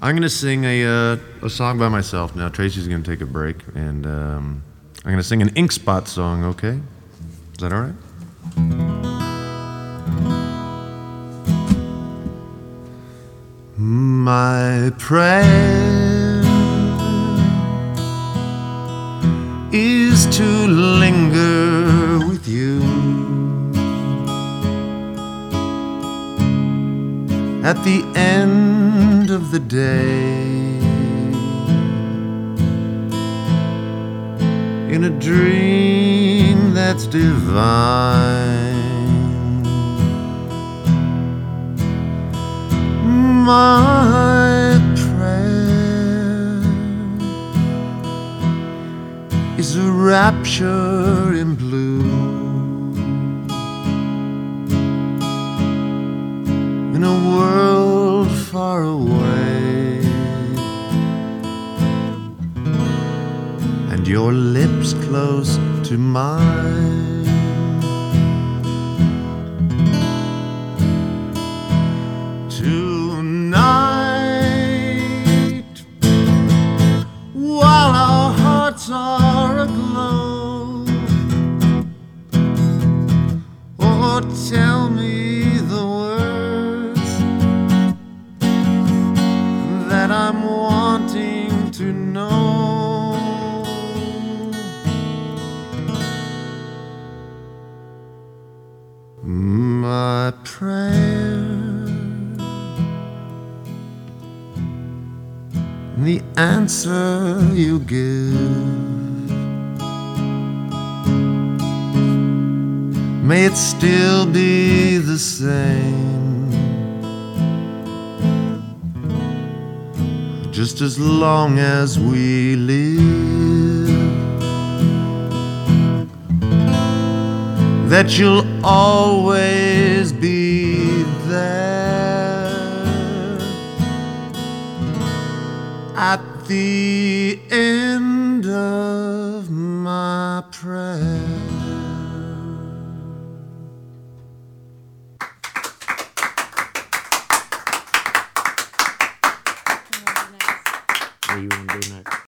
I'm going to sing a song by myself now. Tracy's going to take a break, and I'm going to sing an Ink Spot song, okay? Is that all right? My prayer is to linger with you at the end of the day, in a dream that's divine. My prayer is a rapture in blue, in a world far away, and your lips close to mine. Tonight, while our hearts are aglow, oh, tell me the words that I'm wanting to know. My prayer, the answer you give, may it still be the same, just as long as we live, that you'll always be there at the end of my prayer. What do you want to do next?